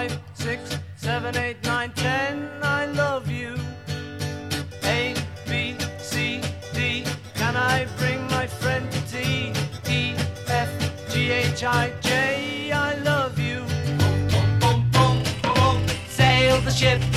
5, 6, 7, 8, 9, 10. I love you. A, B, C, D. Can I bring my friend to tea? E, F, G, H, I, J. I love you. Boom, boom, boom, boom, boom. Sail the ship.